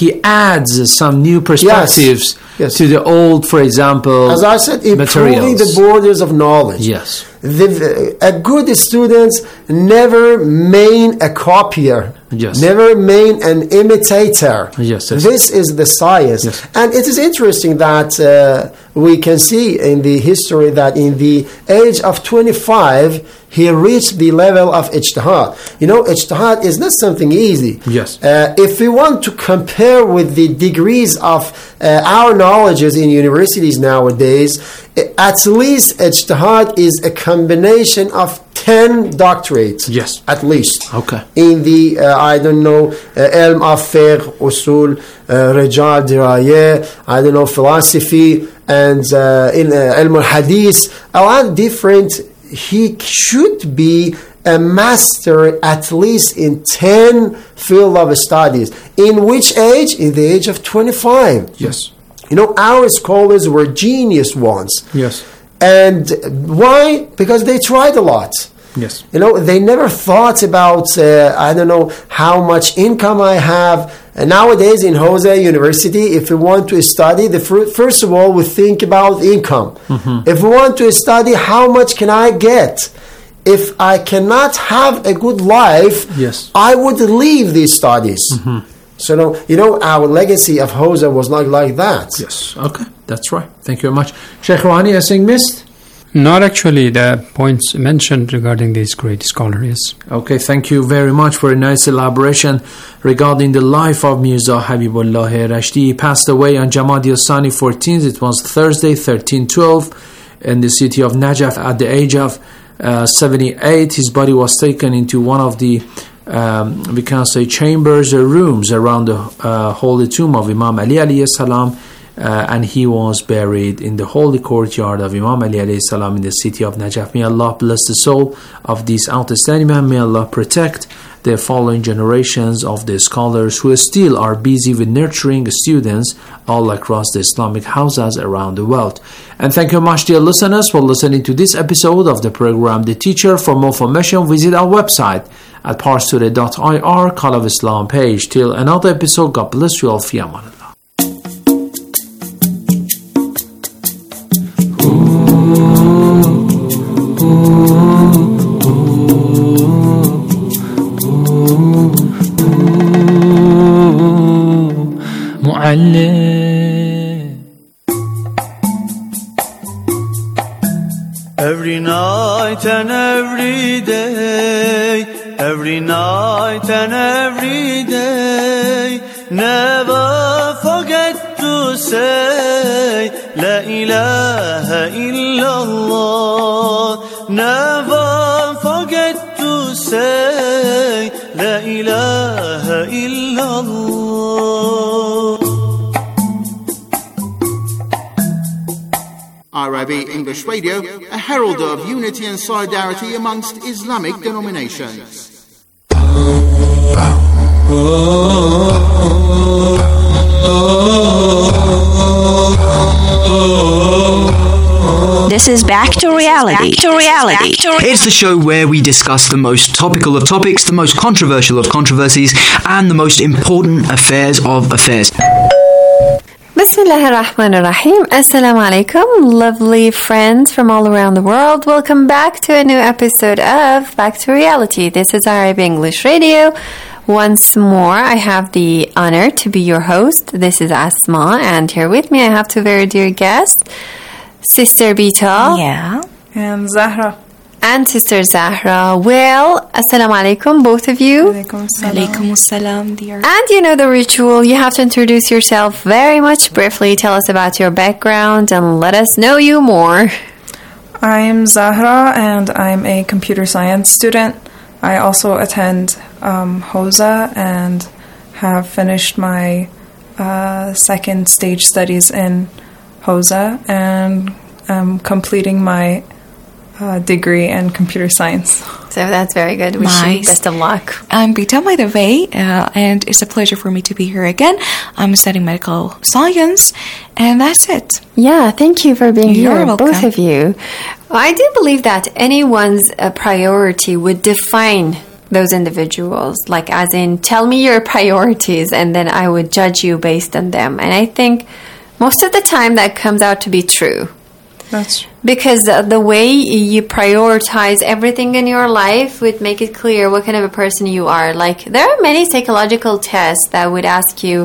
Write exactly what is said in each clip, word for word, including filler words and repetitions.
he adds some new perspectives yes. Yes. to the old, for example, as I said, improving materials. the borders of knowledge. Yes. The, a good student never mean a copier. Yes. Never mean an imitator. Yes, yes. This is the science. Yes. And it is interesting that uh, we can see in the history that in the age of twenty-five, he reached the level of ijtihad. You know, ijtihad is not something easy. Yes. Uh, if we want to compare with the degrees of uh, our knowledges in universities nowadays, at least ijtihad is a combination of ten doctorates. Yes. At least. Okay. In the, uh, I don't know, uh, ilm of fiqh, usul, uh, rijal, dirayah, I don't know, philosophy, and uh, in uh, ilm al-hadith, a lot of different. He should be a master at least in ten field of studies. In which age? In the age of twenty-five. Yes. You know, our scholars were genius ones. Yes. And why? Because they tried a lot. Yes. You know, they never thought about, uh, I don't know, how much income I have. And nowadays in Jose University, if we want to study, the fir- first of all, we think about income. Mm-hmm. If we want to study, how much can I get? If I cannot have a good life, yes. I would leave these studies. Mm-hmm. So, no, you know, our legacy of Jose was not like that. Yes, okay, that's right. Thank you very much. Sheikh Rouhani, anything missed? Not actually the points mentioned regarding this great scholar, yes. Okay, thank you very much for a nice elaboration regarding the life of Mirza Habibullah Rashdi. He passed away on Jamadi al-Sani fourteenth. It was Thursday, thirteen twelve, in the city of Najaf at the age of uh, seventy-eight. His body was taken into one of the, um, we can say, chambers or rooms around the uh, holy tomb of Imam Ali alayhi salam. Uh, and he was buried in the holy courtyard of Imam Ali alayhi salam in the city of Najaf. May Allah bless the soul of these outstanding men. May Allah protect the following generations of the scholars who still are busy with nurturing students all across the Islamic houses around the world. And thank you much, dear listeners, for listening to this episode of the program The Teacher. For more information, visit our website at parstoday dot I R, Call of Islam page. Till another episode, God bless you all. Fi aman. Every night and every day, every night and every day, never forget to say La ilaha illallah. Never forget to say La ilaha illallah. R I B English Radio, a herald of unity and solidarity amongst Islamic denominations. This is Back to Reality. Back to Reality. It's the show where we discuss the most topical of topics, the most controversial of controversies, and the most important affairs of affairs. Bismillah ar-Rahman ar-Rahim. Assalamu alaikum, lovely friends from all around the world. Welcome back to a new episode of Back to Reality. This is R I B English Radio. Once more, I have the honor to be your host. This is Asma, and here with me I have two very dear guests, Sister Bita. Yeah. And Zahra. And Sister Zahra. Well, assalamu alaikum, both of you. Alaikum salam. Alaikum salam, dear. And you know the ritual. You have to introduce yourself very much briefly. Tell us about your background and let us know you more. I'm Zahra, and I'm a computer science student. I also attend um, Hosa and have finished my uh, second stage studies in Hosa, and I'm completing my Uh, degree in computer science. So that's very good. Wish nice. you best of luck. I'm Bita, by the way, uh, and it's a pleasure for me to be here again. I'm studying medical science, and that's it. Yeah, thank you for being You're here, welcome. both of you. I do believe that anyone's uh, priority would define those individuals, like as in, tell me your priorities and then I would judge you based on them. And I think most of the time that comes out to be true. That's Because uh, the way you prioritize everything in your life would make it clear what kind of a person you are. Like, there are many psychological tests that would ask you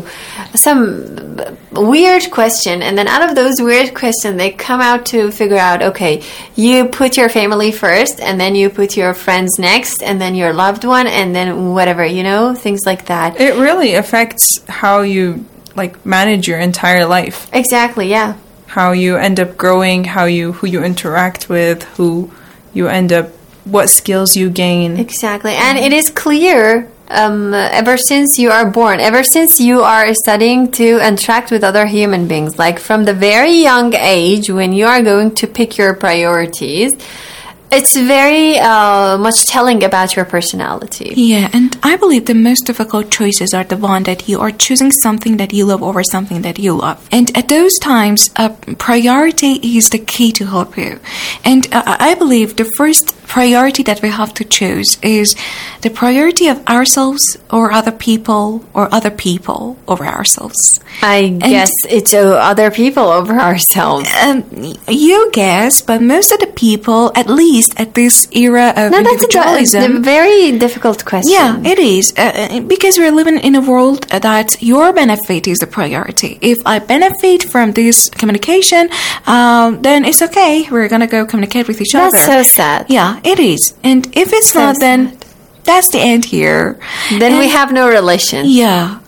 some weird question, and then out of those weird questions, they come out to figure out, okay, you put your family first, and then you put your friends next, and then your loved one, and then whatever, you know, things like that. It really affects how you, like, manage your entire life. Exactly, yeah. How you end up growing, how you who you interact with, who you end up, what skills you gain. Exactly, and it is clear um, ever since you are born, ever since you are studying to interact with other human beings, like from the very young age when you are going to pick your priorities. It's very uh, much telling about your personality. Yeah, and I believe the most difficult choices are the one that you are choosing something that you love over something that you love. And at those times, uh, priority is the key to help you. And uh, I believe the first priority that we have to choose is the priority of ourselves or other people or other people over ourselves. I and guess it's uh, other people over ourselves. Um, you guess, but most of the people, at least at this era of no, individualism... that's a, a very difficult question. Yeah, it is. Uh, because we're living in a world that your benefit is the priority. If I benefit from this communication, um, then it's okay. We're going to go communicate with each that's other. That's so sad. Yeah, it is. And if it's so not, then sad. That's the end here. Then and we have no relation. Yeah.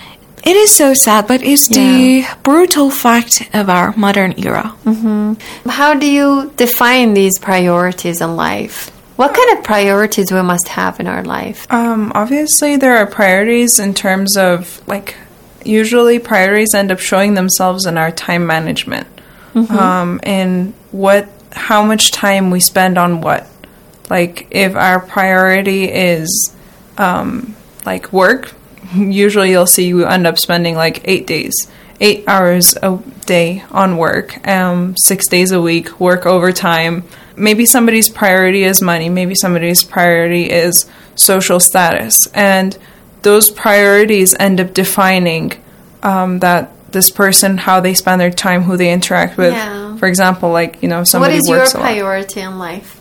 It is so sad, but it's yeah. the brutal fact of our modern era. Mm-hmm. How do you define these priorities in life? What kind of priorities we must have in our life? Um, obviously, there are priorities in terms of, like, usually priorities end up showing themselves in our time management. Mm-hmm. Um, and what, how much time we spend on what. Like, if our priority is, um, like, work, usually you'll see you end up spending like eight days, eight hours a day on work, um, six days a week, work overtime. Maybe somebody's priority is money. Maybe somebody's priority is social status. And those priorities end up defining um, that this person, how they spend their time, who they interact with. Yeah. For example, like, you know, somebody works a lot. What is your priority in life?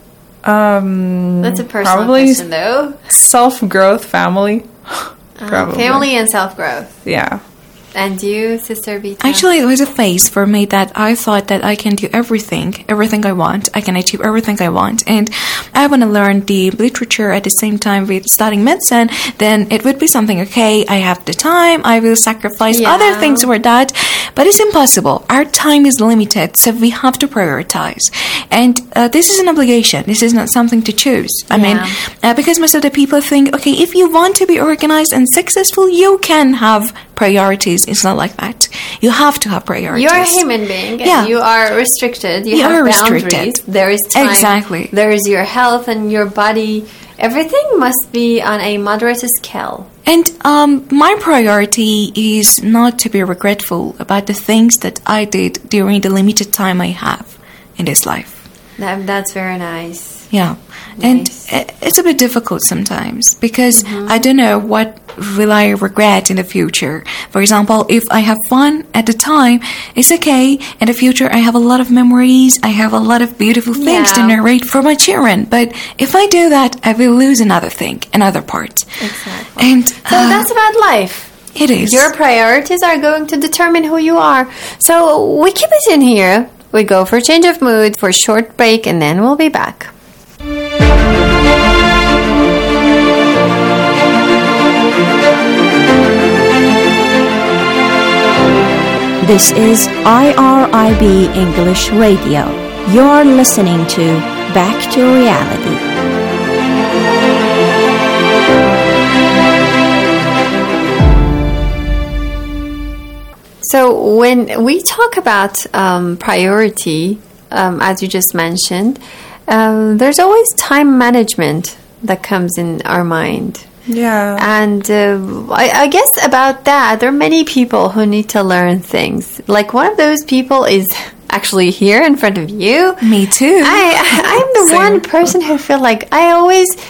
Um, That's a personal probably question, though. Self-growth, family. Uh, family and self-growth. Yeah. And you, Sister Vita? Actually, it was a phase for me that I thought that I can do everything, everything I want. I can achieve everything I want. And I want to learn the literature at the same time with studying medicine. Then it would be something, okay, I have the time. I will sacrifice yeah. other things for that. But it's impossible. Our time is limited, so we have to prioritize. And uh, this is an obligation. This is not something to choose. I yeah. mean, uh, because most of the people think, okay, if you want to be organized and successful, you can have priorities. It's not like that. You have to have priorities. You're a human being. And yeah. you are restricted. You, you have are boundaries. Restricted. There is time. Exactly. There is your health and your body. Everything must be on a moderate scale. And um, my priority is not to be regretful about the things that I did during the limited time I have in this life. That, that's very nice. Yeah. Nice. And it's a bit difficult sometimes because mm-hmm. I don't know what will I regret in the future. For example, if I have fun at the time, it's okay. In the future, I have a lot of memories. I have a lot of beautiful things yeah. to narrate for my children. But if I do that, I will lose another thing, another part. Exactly. And so uh, that's about life. It is. Your priorities are going to determine who you are. So we keep it in here. We go for a change of mood, for a short break, and then we'll be back. This is I R I B English Radio. You're listening to Back to Reality. So when we talk about um, priority, um, as you just mentioned, um, there's always time management that comes in our mind. Yeah. And uh, I, I guess about that, there are many people who need to learn things. Like one of those people is actually here in front of you. Me too. I, I'm the Same. one person who feel like I always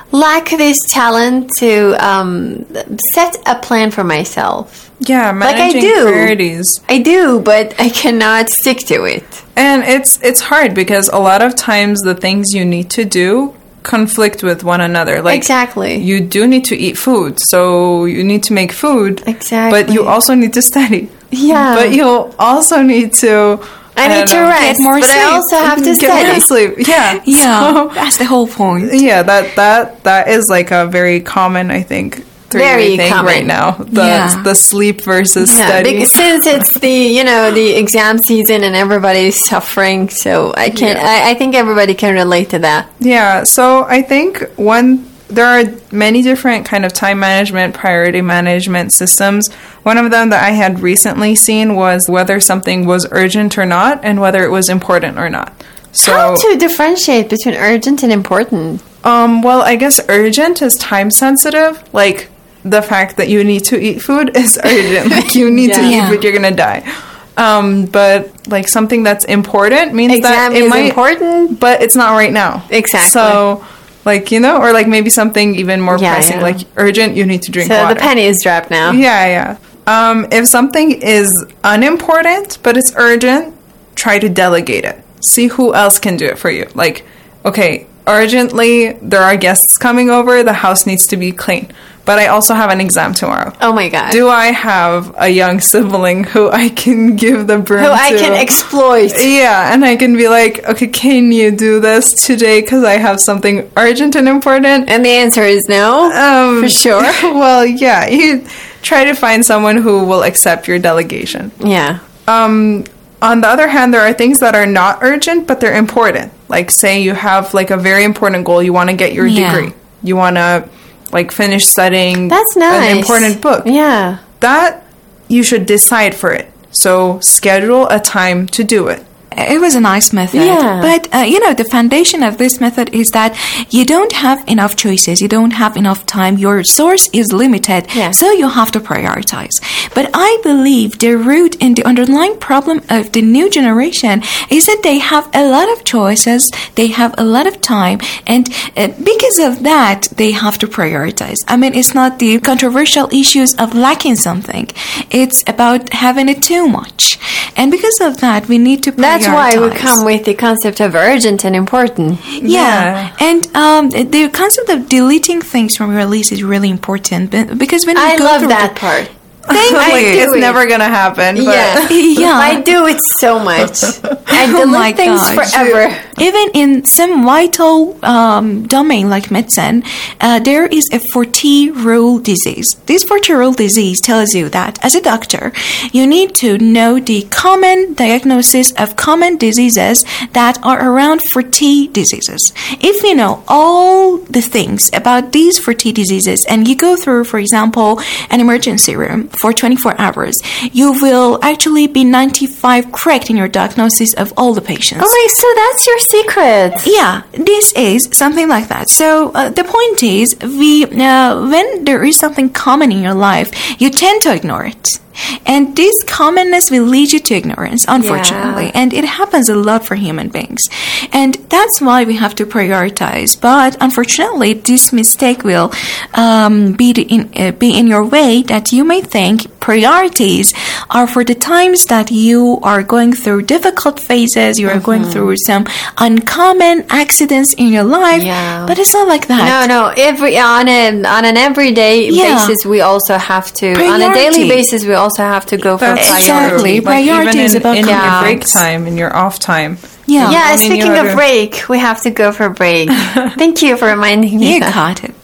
lack this talent to um, set a plan for myself. Yeah, managing like I do. priorities. I do, but I cannot stick to it. And it's it's hard because a lot of times the things you need to do conflict with one another. Like exactly. You do need to eat food, so you need to make food. Exactly. But you also need to study. Yeah. But you'll also need to I, I need to know, rest, more but sleep. I also have to get study. More sleep. Yeah. Yeah. So, that's the whole point. Yeah, that that that is like a very common, I think, very thing common right now. The yeah. the sleep versus yeah, study. Because since it's the you know the exam season and everybody's suffering, so I can yeah. I, I think everybody can relate to that. Yeah. So I think one there are many different kind of time management, priority management systems. One of them that I had recently seen was whether something was urgent or not, and whether it was important or not. So, how to differentiate between urgent and important? Um. Well, I guess urgent is time sensitive, like. The fact that you need to eat food is urgent. Like, you need yeah. to eat food, you're going to die. Um, but, like, something that's important means Exam that it is might... important. But it's not right now. Exactly. So, like, you know, or, like, maybe something even more yeah, pressing. Yeah. Like, urgent, you need to drink so water. So, the penny is dropped now. Yeah, yeah. Um, if something is unimportant, but it's urgent, try to delegate it. See who else can do it for you. Like, okay, urgently, there are guests coming over, the house needs to be clean. But I also have an exam tomorrow. Oh my god. Do I have a young sibling who I can give the broom who to? I can exploit. Yeah, and I can be like, okay, can you do this today because I have something urgent and important? And the answer is no, um, for sure. Well, yeah, you try to find someone who will accept your delegation. Yeah. Um, on the other hand, there are things that are not urgent, but they're important. Like, say you have like a very important goal. You want to get your yeah. degree. You want to... like finish studying That's nice. an important book. Yeah. That you should decide for it. So schedule a time to do it. It was a nice method. Yeah. But, uh, you know, the foundation of this method is that you don't have enough choices. You don't have enough time. Your source is limited. Yeah. So you have to prioritize. But I believe the root and the underlying problem of the new generation is that they have a lot of choices. They have a lot of time. And uh, because of that, they have to prioritize. I mean, it's not the controversial issues of lacking something. It's about having it too much. And because of that, we need to prioritize. That's why we come with the concept of urgent and important. Yeah, yeah. and um, the concept of deleting things from your list is really important because when I you go love through that the, part. Thank I you. do It's it. never going to happen. But Yeah. yeah. I do it so much. I delete Oh my things gosh. forever. Even in some vital um, domain like medicine, uh, there is a forty-rule disease. This forty-rule disease tells you that as a doctor, you need to know the common diagnosis of common diseases that are around forty diseases. If you know all the things about these forty diseases and you go through, for example, an emergency room for twenty-four hours, you will actually be ninety-five correct in your diagnosis of all the patients. Oh, wait, so that's your secret. Yeah, this is something like that. So uh, the point is, we uh, when there is something common in your life, you tend to ignore it. And this commonness will lead you to ignorance, unfortunately. Yeah. And it happens a lot for human beings. And that's why we have to prioritize. But unfortunately, this mistake will um, be, the in, uh, be in your way that you may think priorities are for the times that you are going through difficult phases, you are mm-hmm. going through some uncommon accidents in your life. Yeah. But it's not like that. No, no. Every on a, on an everyday Yeah. basis, we also have to. Priority. On a daily basis, we also have to go for That's priority. Exactly. Like Priority even is in, about in your commitments. break time, in your off time. Yeah. Yeah, I mean, speaking you of have to- break, we have to go for break. Thank you for reminding me. You that. got it.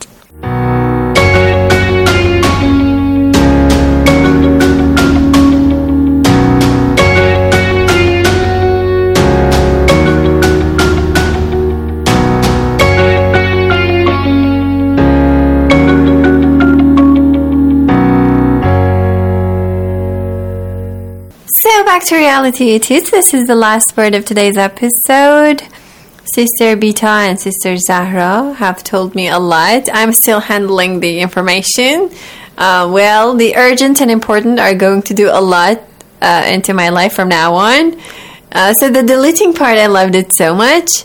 So back to reality it is. This is the last word of today's episode. Sister Bita and Sister Zahra have told me a lot. I'm still handling the information. Uh, well, the urgent and important are going to do a lot uh, into my life from now on. Uh, so the deleting part, I loved it so much.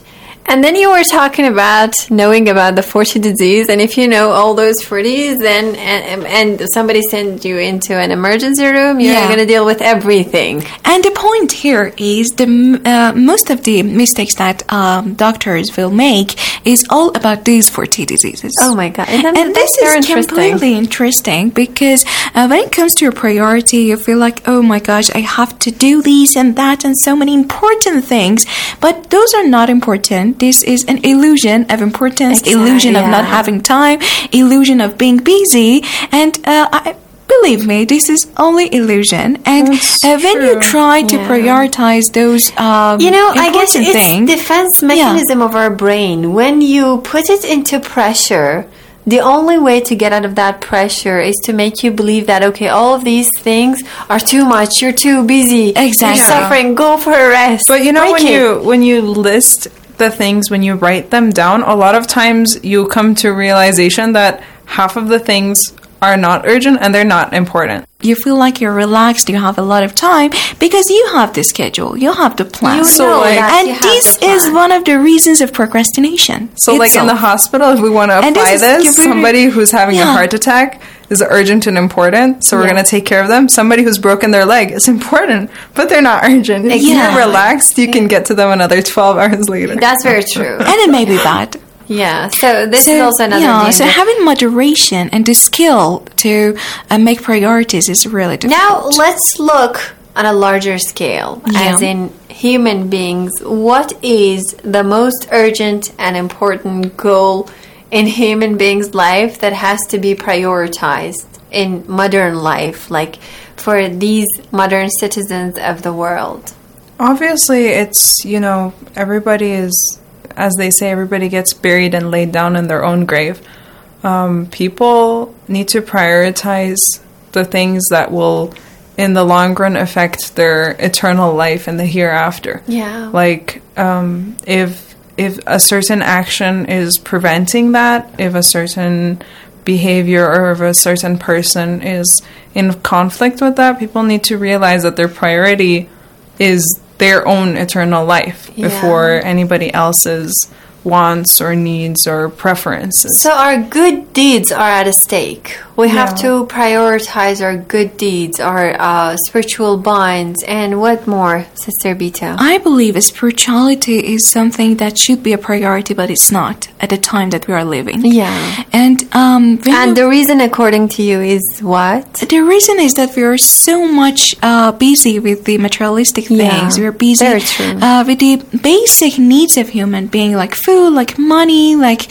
And then you were talking about knowing about the forty disease, and if you know all those forties, then and, and somebody sends you into an emergency room, you're Yeah. going to deal with everything. And the point here is the uh, most of the mistakes that um, doctors will make is all about these forty diseases. Oh my God! And, then And this they're is interesting. completely interesting because uh, when it comes to your priority, you feel like, oh my gosh, I have to do this and that and so many important things. But those are not important. This is an illusion of importance, Exactly, illusion of not yeah. having time, illusion of being busy. And uh, I, believe me, this is only illusion. And That's uh, when you true. try to Yeah. prioritize those um, You know, I guess important it's things, defense mechanism of our brain. When you put it into pressure, the only way to get out of that pressure is to make you believe that, okay, all of these things are too much. You're too busy. Exactly. You're suffering. Go for a rest. But you know, Break when it. you when you list the things, when you write them down, a lot of times you come to realization that half of the things are not urgent and they're not important. you feel like you're relaxed, you have a lot of time because you have the schedule, you have the plan. You So, know like- that and you have this the is plan. one of the reasons of procrastination. So, like in the itself. hospital, if we want to And this apply is this, very- somebody who's having a Yeah. heart attack is urgent and important, so we're Yeah. going to take care of them. Somebody who's broken their leg is important, but they're not urgent. If Exactly. you're relaxed, you can get to them another twelve hours later. That's very true. and it may be bad. Yeah. So this So, is also another yeah, danger. so having moderation and the skill to uh, make priorities is really difficult. Now let's look on a larger scale, Yeah. as in human beings. What is the most urgent and important goal in human beings' life that has to be prioritized in modern life, like for these modern citizens of the world? Obviously, it's, you know, everybody is, as they say, everybody gets buried and laid down in their own grave. Um, people need to prioritize the things that will, in the long run, affect their eternal life in the hereafter. Yeah. Like, um, if if a certain action is preventing that, if a certain behavior or if a certain person is in conflict with that, people need to realize that their priority is their own eternal life Yeah. before anybody else's wants or needs or preferences. So our good deeds are at stake. We have Yeah. to prioritize our good deeds, our uh, spiritual bonds, and what more, Sister Bita? I believe spirituality is something that should be a priority, but it's not at the time that we are living. Yeah. And um, when And you- the reason, according to you, is what? the reason is that we are so much uh, busy with the materialistic Yeah, things. We're busy very true. Uh, with the basic needs of human being, like food, like money, like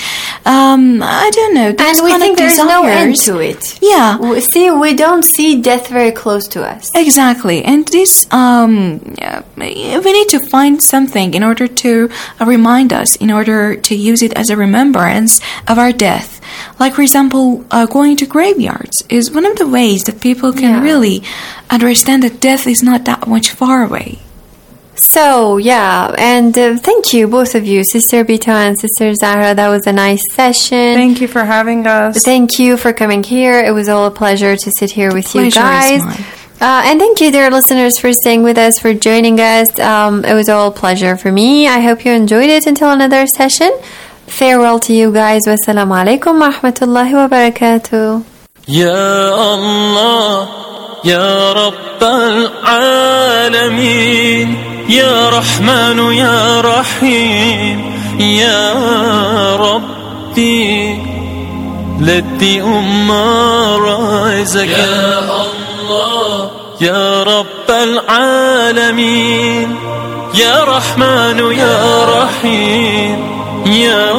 um, I don't know. Those And we kind think of there's no end desires. to it. Yeah. We see, we don't see death very close to us. Exactly, and this um, yeah, we need to find something in order to uh, remind us, in order to use it as a remembrance of our death. Like, for example, uh, going to graveyards is one of the ways that people can Yeah. really understand that death is not that much far away. So, yeah, and uh, thank you, both of you, Sister Bita and Sister Zahra. That was a nice session. Thank you for having us. Thank you for coming here. It was all a pleasure to sit here with you Pleasure is guys. mine. Uh, and thank you, dear listeners, for staying with us, for joining us. Um, it was all a pleasure for me. I hope you enjoyed it. Until another session, farewell to you guys. Wassalamu alaikum wa rahmatullahi wa barakatuh. يا الله يا رب العالمين يا رحمن يا رحيم يا ربي let the ummah rise again يا الله يا رب العالمين يا رحمن يا رحيم يا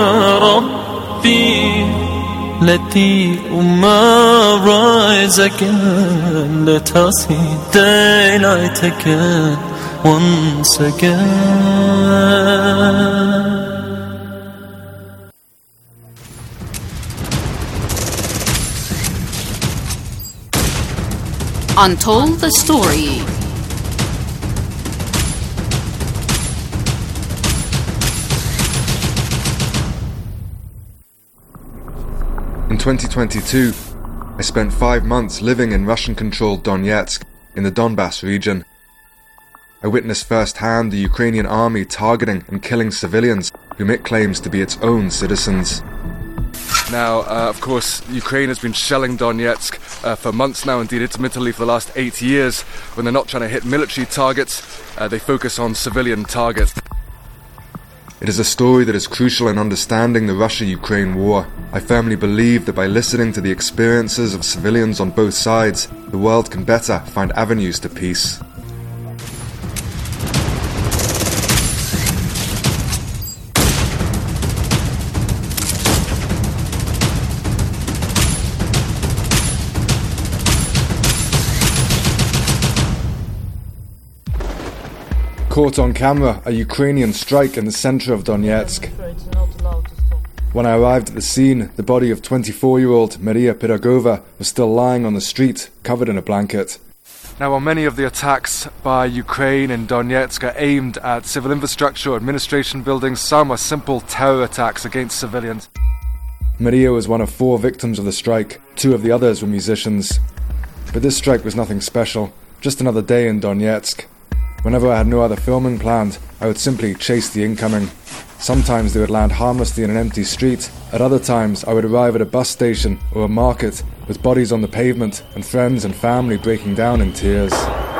ربي let the ummah rise again. Let us see daylight again, once again. Untold the Story. In twenty twenty-two, I spent five months living in Russian-controlled Donetsk in the Donbass region. I witnessed firsthand the Ukrainian army targeting and killing civilians whom it claims to be its own citizens. Now, uh, of course, Ukraine has been shelling Donetsk uh, for months now, indeed intermittently for the last eight years. When they're not trying to hit military targets, uh, they focus on civilian targets. It is a story that is crucial in understanding the Russia-Ukraine war. I firmly believe that by listening to the experiences of civilians on both sides, the world can better find avenues to peace. Caught on camera, a Ukrainian strike in the centre of Donetsk. When I arrived at the scene, the body of twenty-four-year-old Maria Pirogova was still lying on the street, covered in a blanket. Now, while many of the attacks by Ukraine in Donetsk are aimed at civil infrastructure or administration buildings, some are simple terror attacks against civilians. Maria was one of four victims of the strike. Two of the others were musicians. But this strike was nothing special, just another day in Donetsk. Whenever I had no other filming planned, I would simply chase the incoming. Sometimes they would land harmlessly in an empty street. At other times, I would arrive at a bus station or a market with bodies on the pavement and friends and family breaking down in tears.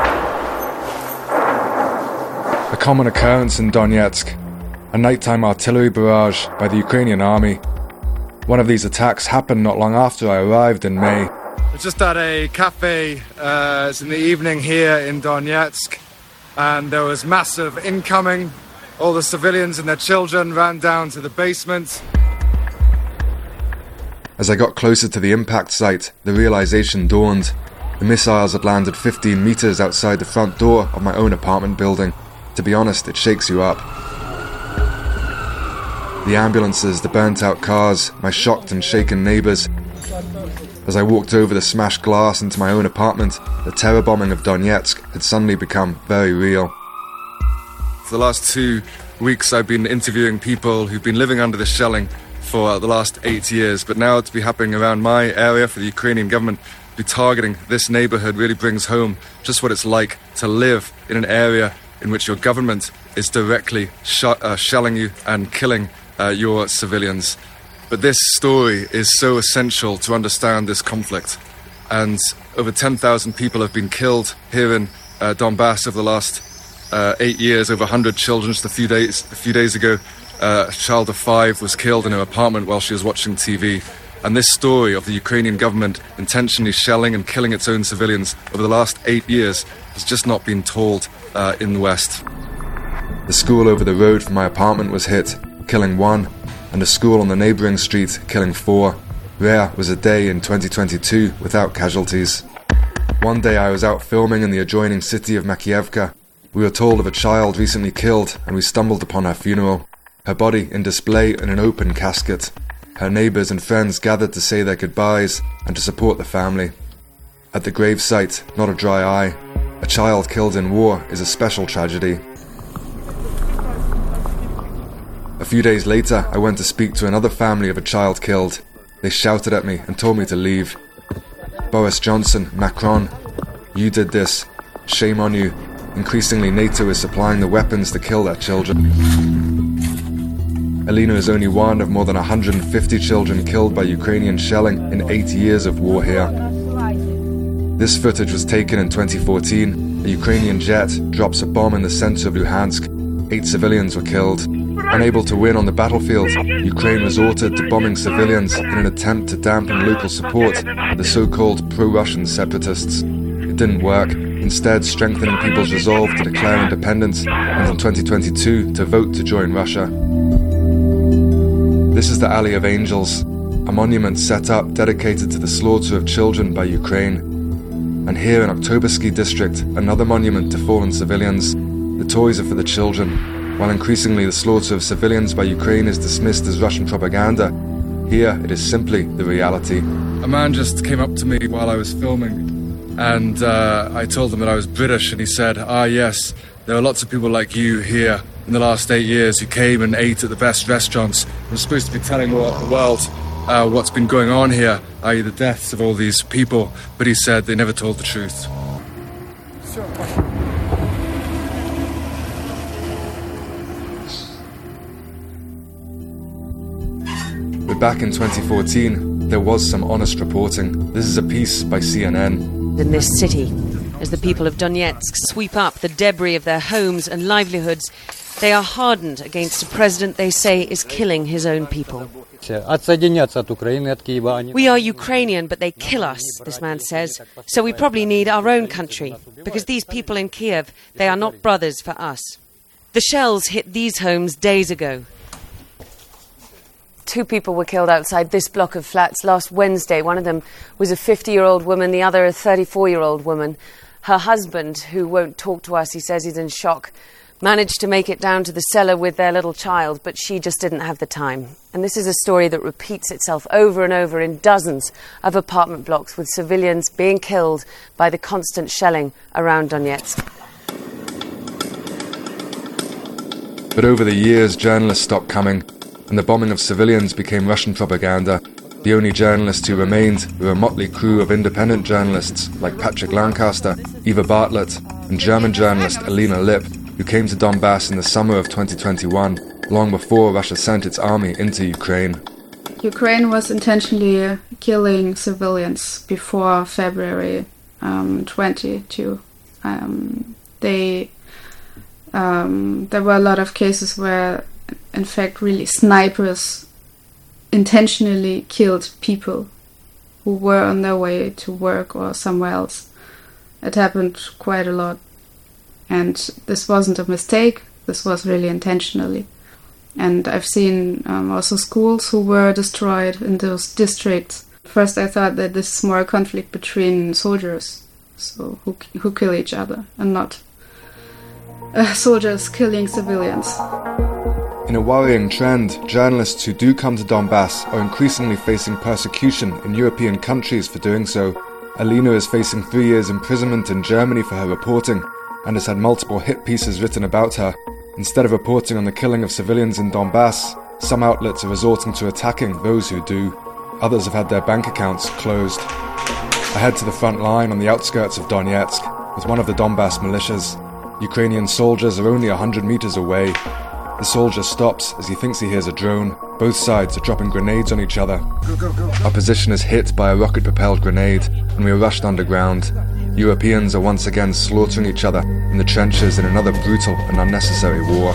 A common occurrence in Donetsk, a nighttime artillery barrage by the Ukrainian army. One of these attacks happened not long after I arrived in May. We're just at a cafe. Uh, it's in the evening here in Donetsk. And there was massive incoming. All the civilians and their children ran down to the basement. As I got closer to the impact site, the realization dawned. The missiles had landed fifteen meters outside the front door of my own apartment building. To be honest, it shakes you up. The ambulances, the burnt-out cars, my shocked and shaken neighbours. As I walked over the smashed glass into my own apartment, the terror bombing of Donetsk had suddenly become very real. For the last two weeks I've been interviewing people who've been living under the shelling for the last eight years, but now to be happening around my area for the Ukrainian government to be targeting this neighbourhood really brings home just what it's like to live in an area in which your government is directly sh- uh, shelling you and killing uh, your civilians. But this story is so essential to understand this conflict. And over ten thousand people have been killed here in uh, Donbass over the last uh, eight years, over one hundred children. Just a few days, a few days ago, uh, a child of five was killed in her apartment while she was watching T V. And this story of the Ukrainian government intentionally shelling and killing its own civilians over the last eight years has just not been told uh, in the West. The school over the road from my apartment was hit, killing one, and a school on the neighbouring street, killing four. Rare was a day in twenty twenty-two without casualties. One day I was out filming in the adjoining city of Makiivka. We were told of a child recently killed, and we stumbled upon her funeral. Her body in display in an open casket. Her neighbours and friends gathered to say their goodbyes and to support the family. At the gravesite, not a dry eye. A child killed in war is a special tragedy. A few days later, I went to speak to another family of a child killed. They shouted at me and told me to leave. Boris Johnson, Macron, you did this. Shame on you. Increasingly, NATO is supplying the weapons to kill their children. Alina is only one of more than one hundred fifty children killed by Ukrainian shelling in eight years of war here. This footage was taken in twenty fourteen. A Ukrainian jet drops a bomb in the center of Luhansk. Eight civilians were killed. Unable to win on the battlefield, Ukraine resorted to bombing civilians in an attempt to dampen local support for the so-called pro-Russian separatists. It didn't work, instead strengthening people's resolve to declare independence and in twenty twenty-two to vote to join Russia. This is the Alley of Angels, a monument set up dedicated to the slaughter of children by Ukraine. And here in Oktobersky district, another monument to fallen civilians. The toys are for the children. While increasingly the slaughter of civilians by Ukraine is dismissed as Russian propaganda, here it is simply the reality. A man just came up to me while I was filming, and uh, I told him that I was British, and he said, ah yes, there are lots of people like you here in the last eight years who came and ate at the best restaurants. I'm supposed to be telling the world uh, what's been going on here, that is the deaths of all these people, but he said they never told the truth. back in twenty fourteen, there was some honest reporting. This is a piece by C N N. In this city, as the people of Donetsk sweep up the debris of their homes and livelihoods, they are hardened against a president they say is killing his own people. We are Ukrainian, but they kill us, this man says. So we probably need our own country, because these people in Kiev, they are not brothers for us. The shells hit these homes days ago. Two people were killed outside this block of flats last Wednesday. One of them was a fifty-year-old woman, the other a thirty-four-year-old woman. Her husband, who won't talk to us, he says he's in shock, managed to make it down to the cellar with their little child, but she just didn't have the time. And this is a story that repeats itself over and over in dozens of apartment blocks, with civilians being killed by the constant shelling around Donetsk. But over the years, journalists stopped coming, and the bombing of civilians became Russian propaganda. The only journalists who remained were a motley crew of independent journalists like Patrick Lancaster, Eva Bartlett, and German journalist Alina Lipp, who came to Donbass in the summer of twenty twenty-one, long before Russia sent its army into Ukraine. Ukraine was intentionally killing civilians before February um, twenty-two. Um, they, um, there were a lot of cases where, in fact, really snipers intentionally killed people who were on their way to work or somewhere else. It happened quite a lot. And this wasn't a mistake, this was really intentionally. And I've seen um, also schools who were destroyed in those districts. First I thought that this is more a conflict between soldiers, so who, who kill each other, and not uh, soldiers killing civilians. In a worrying trend, journalists who do come to Donbass are increasingly facing persecution in European countries for doing so. Alina is facing three years imprisonment in Germany for her reporting, and has had multiple hit pieces written about her. Instead of reporting on the killing of civilians in Donbass, some outlets are resorting to attacking those who do. Others have had their bank accounts closed. I head to the front line on the outskirts of Donetsk with one of the Donbass militias. Ukrainian soldiers are only a hundred meters away. The soldier stops as he thinks he hears a drone. Both sides are dropping grenades on each other. Our position is hit by a rocket-propelled grenade, and we are rushed underground. Europeans are once again slaughtering each other in the trenches in another brutal and unnecessary war.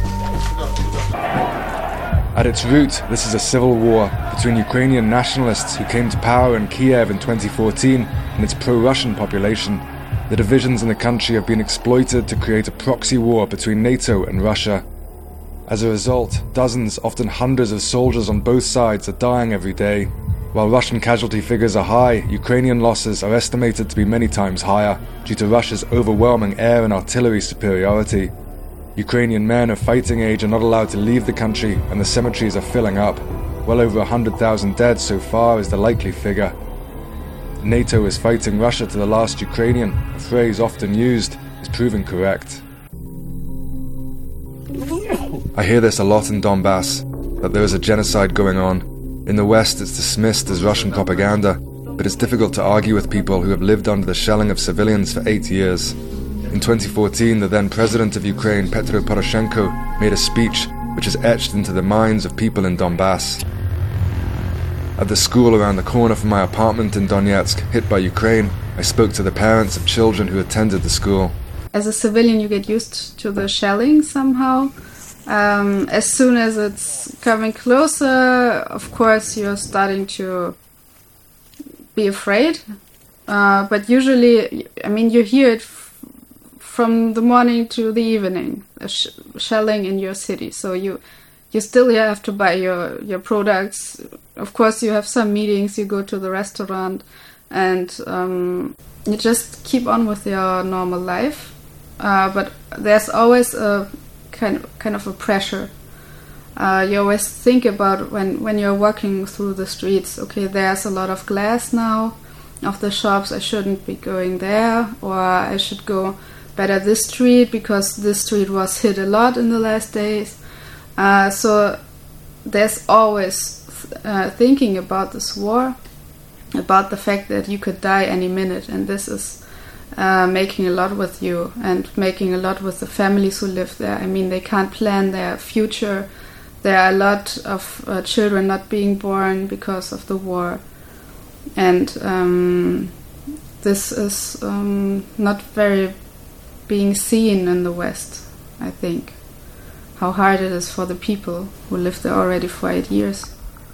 At its root, this is a civil war between Ukrainian nationalists who came to power in Kiev in twenty fourteen and its pro-Russian population. The divisions in the country have been exploited to create a proxy war between NATO and Russia. As a result, dozens, often hundreds of soldiers on both sides are dying every day. While Russian casualty figures are high, Ukrainian losses are estimated to be many times higher due to Russia's overwhelming air and artillery superiority. Ukrainian men of fighting age are not allowed to leave the country, and the cemeteries are filling up. Well over one hundred thousand dead so far is the likely figure. NATO is fighting Russia to the last Ukrainian, a phrase often used, is proving correct. I hear this a lot in Donbass, that there is a genocide going on. In the West it's dismissed as Russian propaganda, but it's difficult to argue with people who have lived under the shelling of civilians for eight years. In twenty fourteen, the then president of Ukraine, Petro Poroshenko, made a speech which is etched into the minds of people in Donbass. At the school around the corner from my apartment in Donetsk, hit by Ukraine, I spoke to the parents of children who attended the school. As a civilian, you get used to the shelling somehow. Um, as soon as it's coming closer, of course, you're starting to be afraid. Uh, but usually, I mean, you hear it f- from the morning to the evening, a sh- shelling in your city. So you you still have to buy your, your products. Of course, you have some meetings, you go to the restaurant, and um, you just keep on with your normal life. Uh, but there's always a kind of, kind of a pressure. Uh, you always think about when, when you're walking through the streets, okay, there's a lot of glass now of the shops, I shouldn't be going there, or I should go better this street because this street was hit a lot in the last days. Uh, so there's always uh, thinking about this war, about the fact that you could die any minute, and this is Uh, making a lot with you and making a lot with the families who live there. I mean, they can't plan their future. there are a lot of uh, children not being born because of the war. And um, this is um, not very being seen in the West, I think. How hard it is for the people who live there already for eight years.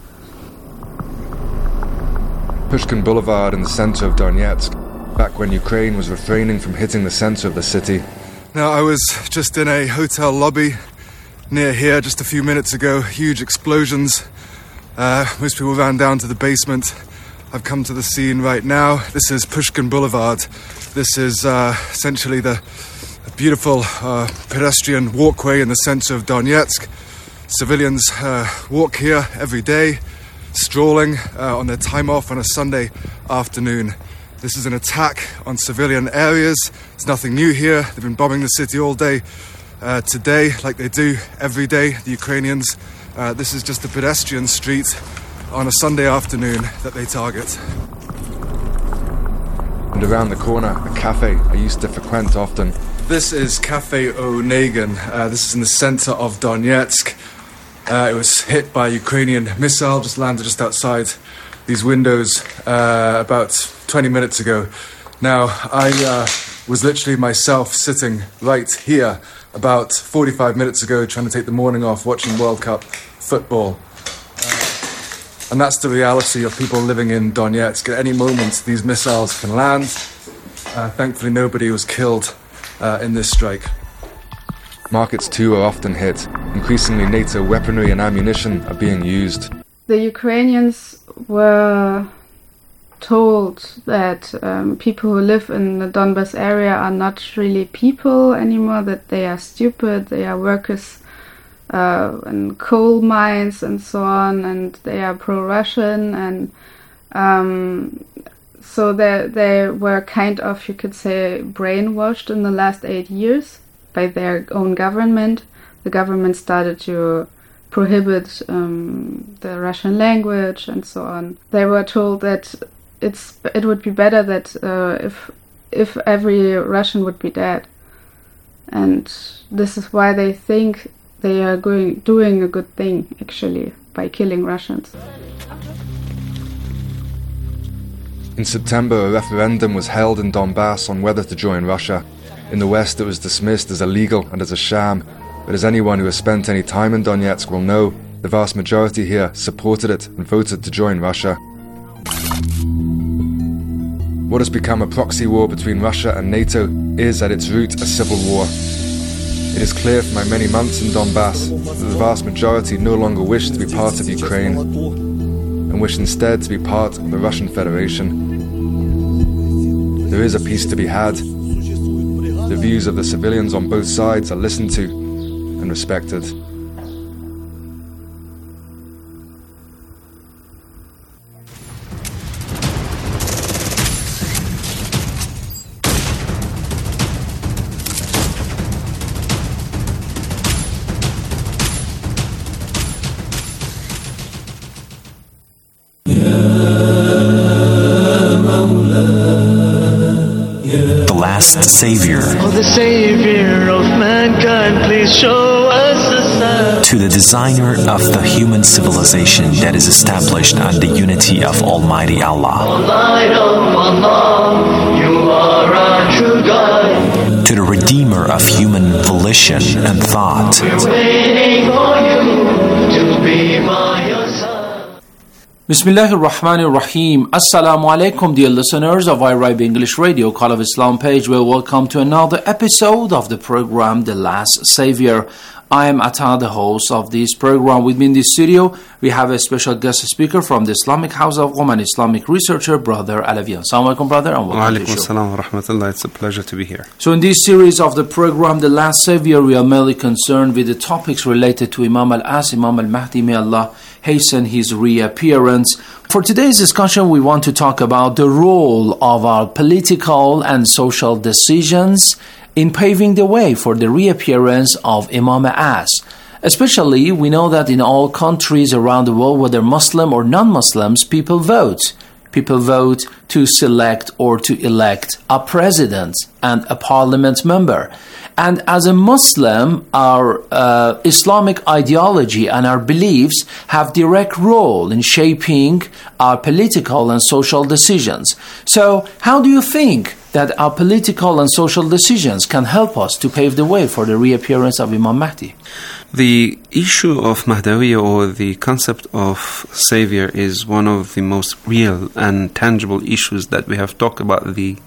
Pushkin Boulevard in the center of Donetsk, back when Ukraine was refraining from hitting the center of the city. Now, I was just in a hotel lobby near here just a few minutes ago. Huge explosions. Uh, most people ran down to the basement. I've come to the scene right now. This is Pushkin Boulevard. This is uh, essentially the beautiful uh, pedestrian walkway in the center of Donetsk. Civilians uh, walk here every day, strolling uh, on their time off on a Sunday afternoon. This is an attack on civilian areas. It's nothing new here. They've been bombing the city all day uh, today, like they do every day, the Ukrainians. Uh, this is just a pedestrian street on a Sunday afternoon that they target. And around the corner, a cafe I used to frequent often. This is Cafe Onegin. Uh, this is in the center of Donetsk. Uh, it was hit by a Ukrainian missile, just landed just outside these windows uh, about twenty minutes ago. Now, I uh, was literally myself sitting right here about forty-five minutes ago trying to take the morning off watching World Cup football. Uh, and that's the reality of people living in Donetsk. At any moment, these missiles can land. Uh, thankfully, nobody was killed uh, in this strike. Markets too are often hit. Increasingly, NATO weaponry and ammunition are being used. The Ukrainians were told that um, people who live in the Donbas area are not really people anymore, that they are stupid, they are workers uh, in coal mines and so on, and they are pro-Russian, and um, so they, they were kind of, you could say, brainwashed in the last eight years by their own government. The government started to prohibit um, the Russian language and so on. They were told that it's it would be better that uh, if if every Russian would be dead, and this is why they think they are going doing a good thing actually by killing Russians. In September, a referendum was held in Donbass on whether to join Russia. In the West, it was dismissed as illegal and as a sham. But as anyone who has spent any time in Donetsk will know, the vast majority here supported it and voted to join Russia. What has become a proxy war between Russia and NATO is at its root a civil war. It is clear from my many months in Donbass that the vast majority no longer wish to be part of Ukraine and wish instead to be part of the Russian Federation. There is a peace to be had. The views of the civilians on both sides are listened to and respected. The last savior. Oh, the savior of mankind, please show us a sign. To the designer of the human civilization that is established on the unity of Almighty Allah. O light of Allah, you are our true guide. To the redeemer of human volition and thought. We're waiting for you to be by your side. Bismillah ar-Rahman ar-Rahim. Assalamu alaikum, dear listeners of I R I B English Radio, Call of Islam page. Well, welcome to another episode of the program, The Last Savior. I am Atta, the host of this program. With me in the studio, we have a special guest speaker from the Islamic House of Qom, an Islamic researcher, Brother Alavian. Assalamu alaikum, brother, and welcome to the show. Wa alaikum assalam wa rahmatullah. It's a pleasure to be here. So in this series of the program, The Last Savior, we are mainly concerned with the topics related to Imam al-As, Imam al-Mahdi. May Allah hasten his reappearance. For today's discussion, we want to talk about the role of our political and social decisions in paving the way for the reappearance of Imam al-As. Especially, we know that in all countries around the world, whether Muslim or non-Muslims, people vote. People vote to select or to elect a president. and a parliament member. And as a Muslim, our uh, Islamic ideology and our beliefs have direct role in shaping our political and social decisions. So how do you think that our political and social decisions can help us to pave the way for the reappearance of Imam Mahdi? The issue of Mahdawiya, or the concept of Savior, is one of the most real and tangible issues that we have talked about. The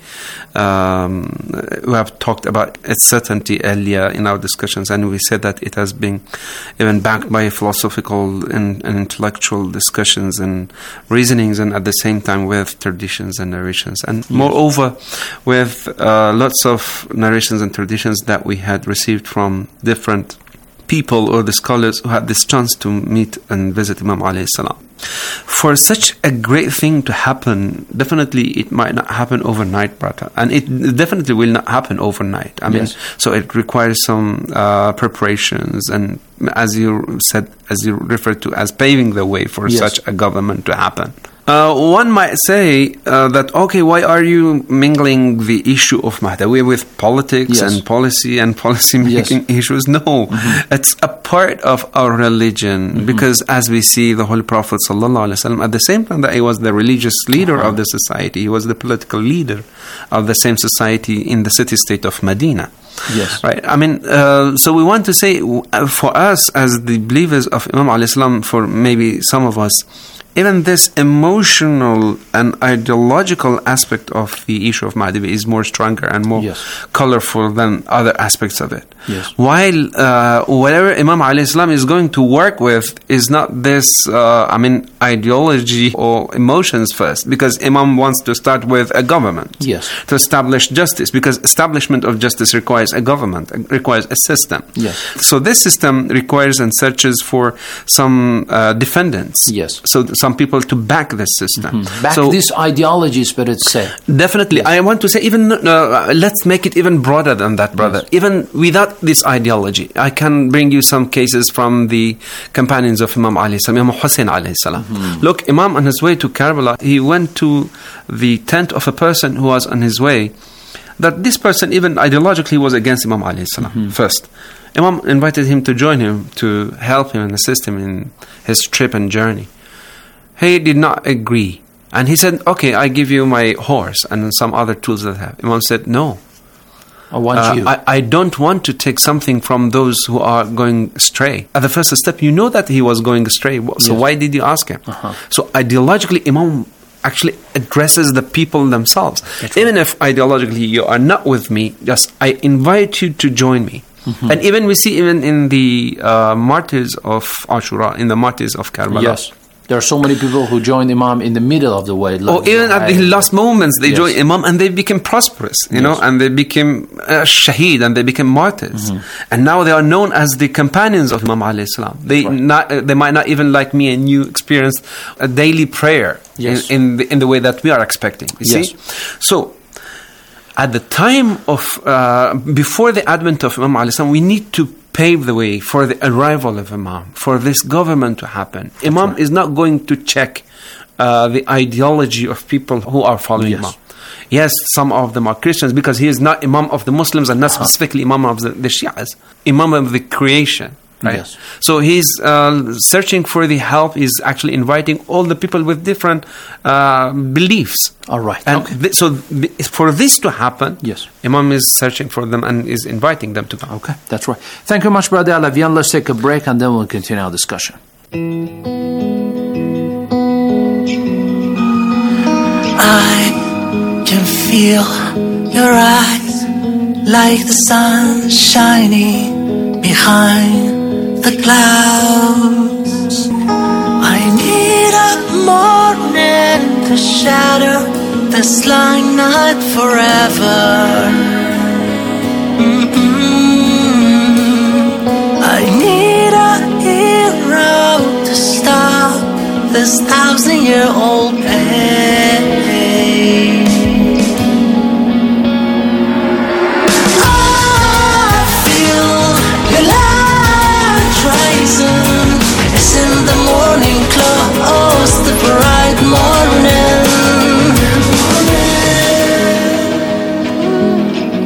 um, we have talked about its certainty earlier in our discussions, and we said that it has been even backed by philosophical and, and intellectual discussions and reasonings, and at the same time with traditions and narrations, and moreover with uh, lots of narrations and traditions that we had received from different people or the scholars who had this chance to meet and visit Imam alayhi salam. For such a great thing to happen, definitely it might not happen overnight, brother, and it definitely will not happen overnight. I mean, yes. So it requires some uh, preparations, and as you said, as you referred to, as paving the way for yes. such a government to happen. Uh, one might say uh, that, okay, why are you mingling the issue of Mahdawiya with politics yes. and policy and policy-making yes. issues? No, mm-hmm. it's a part of our religion, mm-hmm. because as we see, the Holy Prophet ﷺ, at the same time that he was the religious leader uh-huh. of the society, he was the political leader of the same society in the city-state of Medina. Yes. Right. I mean, uh, so we want to say, for us as the believers of Imam alayhi salam, for maybe some of us, even this emotional and ideological aspect of the issue of Mahdi is more stronger and more yes. colorful than other aspects of it. Yes. While uh, whatever Imam alayhi salam is going to work with is not this, uh, I mean, ideology or emotions first, because Imam wants to start with a government yes. to establish justice, because establishment of justice requires a government, requires a system. Yes. So this system requires and searches for some uh, defendants. Yes. So some people to back this system. Mm-hmm. Back so, this ideology, Spirit say. Definitely. Yes. I want to say, even uh, let's make it even broader than that, brother. Yes. Even without this ideology, I can bring you some cases from the companions of Imam alayhi salam, Imam Hussein alayhi salam. Mm-hmm. Look, Imam on his way to Karbala, he went to the tent of a person who was on his way, that this person even ideologically was against Imam alayhi salam mm-hmm. first. Imam invited him to join him, to help him and assist him in his trip and journey. He did not agree. And he said, okay, I give you my horse and some other tools that I have. Imam said, no. I want uh, you. I, I don't want to take something from those who are going astray. At the first step, you know that he was going astray. So yes. why did you ask him? Uh-huh. So ideologically, Imam actually addresses the people themselves. That's even right. if ideologically you are not with me, just I invite you to join me. Mm-hmm. And even we see even in the uh, martyrs of Ashura, in the martyrs of Karbala. Yes. There are so many people who join Imam in the middle of the way. Or even at the last moments, they yes. join Imam and they became prosperous, you yes. know, and they became uh, shaheed and they became martyrs. Mm-hmm. And now they are known as the companions of Imam alayhi salam. They right. not, uh, they might not even, like me and you, experience a daily prayer yes. in, in, the, in the way that we are expecting. You yes. see? So, at the time of, uh, before the advent of Imam alayhi salam, we need to pave the way for the arrival of Imam, for this government to happen. That's Imam right. is not going to check uh, the ideology of people who are following yes. Imam. Yes, some of them are Christians, because he is not Imam of the Muslims and not uh-huh. specifically Imam of the, the Shias, Imam of the creation. Right? Yes. So he's uh, searching for the help. He's actually inviting all the people with different uh, beliefs. All right. And okay. th- so th- for this to happen, yes. Imam is searching for them and is inviting them to come. Okay, that's right. Thank you much, Brother Alavian. Let's take a break and then we'll continue our discussion. I can feel your eyes like the sun shining behind the clouds. I need a morning to shatter this long night forever. Mm-mm. I need a hero to stop this thousand-year-old pain. It's in the morning, close the bright morning.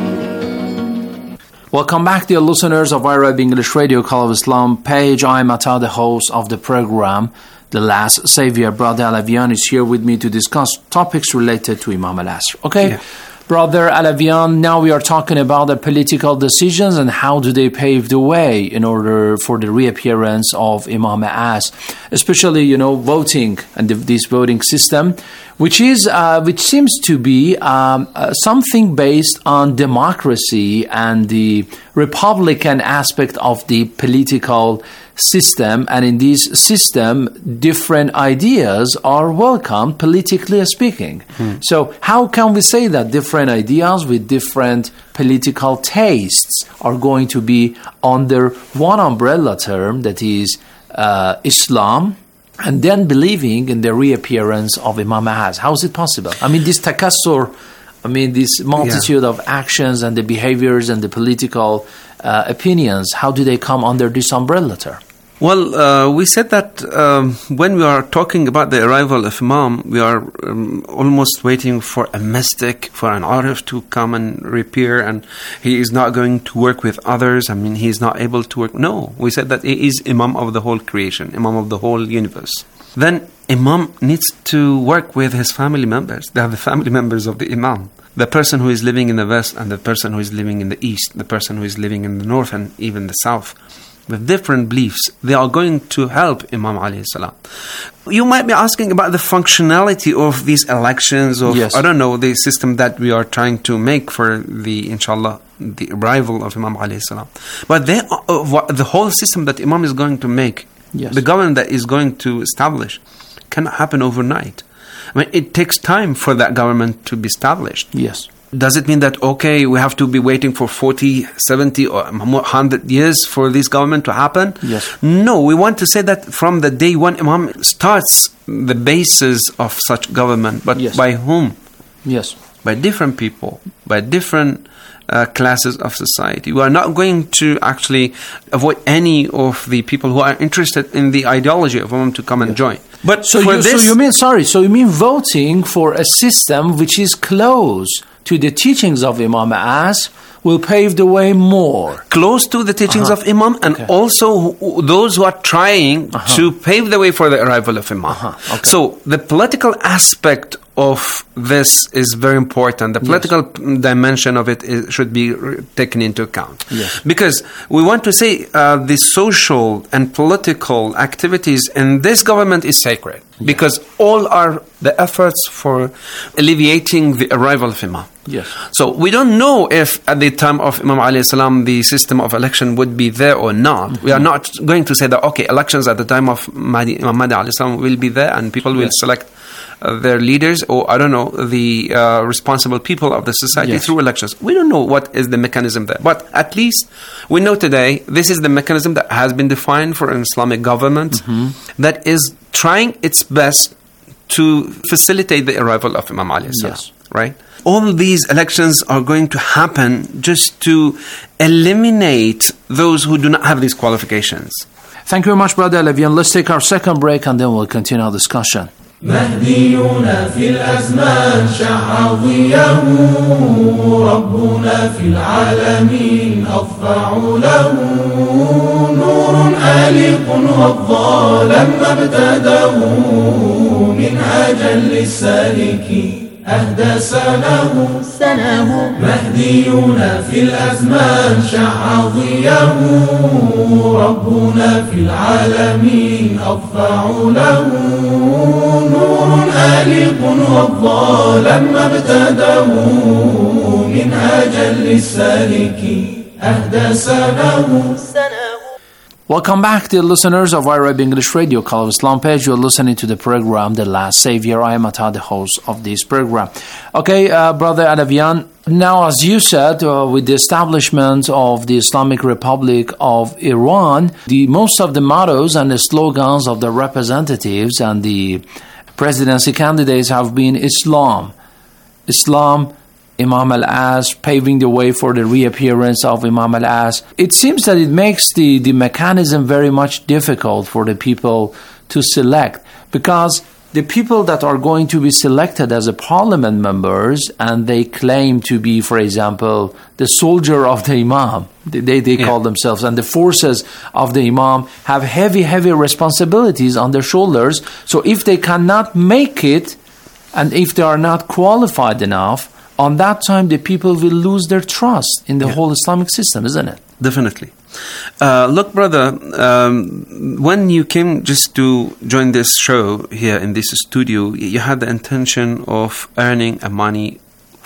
Welcome back, dear listeners of Arab English Radio, Call of Islam page. I'm Atta, the host of the program, The Last Savior. Brother Alavian is here with me to discuss topics related to Imam al-Asr. Okay, yeah. Brother Alavian, now we are talking about the political decisions and how do they pave the way in order for the reappearance of Imam al-Asr, especially, you know, voting and the, this voting system, which is uh, which seems to be um, uh, something based on democracy and the Republican aspect of the political system. And in this system, different ideas are welcome, politically speaking. Hmm. So how can we say that different ideas with different political tastes are going to be under one umbrella term, that is uh, Islam, and then believing in the reappearance of Imam al-Asr? How is it possible? I mean, this takassur, I mean, this multitude yeah. of actions and the behaviors and the political uh, opinions, how do they come under this umbrella term? Well, uh, we said that um, when we are talking about the arrival of Imam, we are um, almost waiting for a mystic, for an arif to come and reappear, and he is not going to work with others. I mean, he is not able to work. No, we said that he is Imam of the whole creation, Imam of the whole universe. Then Imam needs to work with his family members. They are the family members of the Imam. The person who is living in the west and the person who is living in the east, the person who is living in the north and even the south, with different beliefs, they are going to help Imam alayhi salam. You might be asking about the functionality of these elections, of, yes. I don't know, the system that we are trying to make for the, inshallah, the arrival of Imam alayhi salam. But they are, uh, the whole system that Imam is going to make, yes. the government that is going to establish, cannot happen overnight. I mean, it takes time for that government to be established. Yes. Does it mean that, okay, we have to be waiting for forty, seventy or one hundred years for this government to happen? Yes. No, we want to say that from the day one Imam starts the basis of such government. But yes. by whom? Yes. By different people, by different uh, classes of society. We are not going to actually avoid any of the people who are interested in the ideology of Imam to come and yes. join. But so for you, this, so you mean, sorry, so you mean voting for a system which is close to the teachings of Imam al-Asr will pave the way more. Close to the teachings uh-huh. of Imam, and okay. also who, those who are trying uh-huh. to pave the way for the arrival of Imam. Uh-huh. Okay. So the political aspect of this is very important. The political yes. dimension of it is, should be taken into account. Yes. Because we want to say uh, the social and political activities in this government is sacred. Yes. Because all are the efforts for alleviating the arrival of Imam. Yes. So we don't know if at the time of Imam alayhi salam the system of election would be there or not. Mm-hmm. We are not going to say that, okay, elections at the time of Mahdi, Imam Mahdi alayhi salam will be there and people will yes. select uh, their leaders, or I don't know, the uh, responsible people of the society yes. through elections. We don't know what is the mechanism there. But at least we know today this is the mechanism that has been defined for an Islamic government mm-hmm. that is trying its best to facilitate the arrival of Imam alayhi salam. Yes. Right? All these elections are going to happen just to eliminate those who do not have these qualifications. Thank you very much, Brother Alavian. Let's take our second break and then we'll continue our discussion. مهدينا في الأزمان شع ضيه ربنا في العالمين أضفع له نور آلق والظالم ابتداه منهاجا للسالكين أهدى سناه سناه مهدينا في الأزمان شع ضيه ربنا في العالمين أضفع له نور آلق والظالم ابتداه منهاجا للسالكين أهدى سناه سناه. Welcome back, dear listeners of Arab English Radio, Call of Islam page. You're listening to the program, The Last Savior. I am Atta, the host of this program. Okay, uh, Brother Alavian, now as you said, uh, with the establishment of the Islamic Republic of Iran, the most of the mottos and the slogans of the representatives and the presidency candidates have been Islam. Islam, Imam al-Asr, paving the way for the reappearance of Imam al-Asr. It seems that it makes the, the mechanism very much difficult for the people to select, because the people that are going to be selected as a parliament members, and they claim to be, for example, the soldier of the imam, they, they yeah. call themselves, and the forces of the imam have heavy, heavy responsibilities on their shoulders. So if they cannot make it, and if they are not qualified enough, on that time the people will lose their trust in the yeah. whole Islamic system, isn't it? Definitely. Uh, look, brother, um, when you came just to join this show here in this studio, you had the intention of earning a money